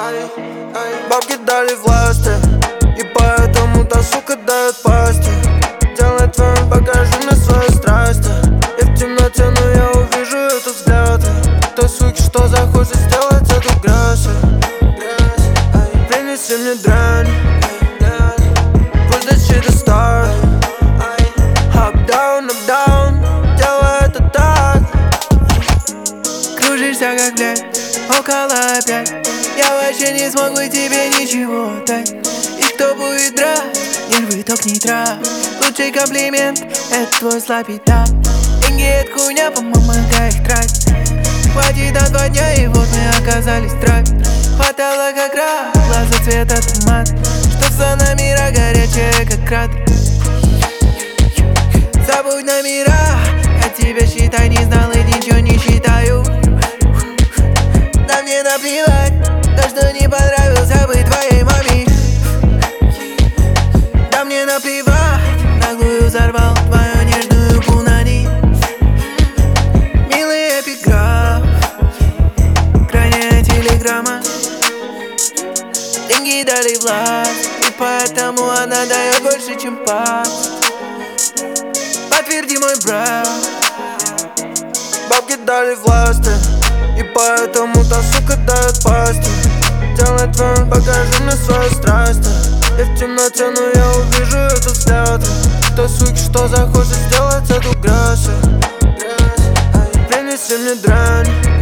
Бабки дали власти, и поэтому та сука дает пасти. Делай твоим, покажи мне свои страсти. И в темноте, но я увижу этот взгляд той суки, что захочет сделать эту грязь. Принеси мне дрянь, пусть до щиты старт. Up down, делай это так. Кружишься как блядь, около опять. Я вообще не смог бы тебе ничего дать. И кто будет драть, нервы ток не трать. Лучший комплимент — это твой слабый тап. Деньги — это хуйня, помогай их тратить. Хватит на 2 дня, и вот мы оказались в трапе. Хватало как раз, глаза цвета туман, что за номера горячая как кратер. Забудь номера, я тебя считай не знал и ничего не считаю. Да мне наплевать, то что не понравился бы твоей маме. Да мне наплевать, наглую взорвал твою нежную пунани. Милый эпиграф, крайняя телеграмма. Деньги дали власть, и поэтому она дает больше, чем пас. Подтверди мой брат. Бабки дали власти, и поэтому та сука дает пасти. Делай твоим, покажи мне свои страсти. И в темноте, но я увижу этот взгляд той суки, что захочет сделать эту грязь. Принеси мне дрянь,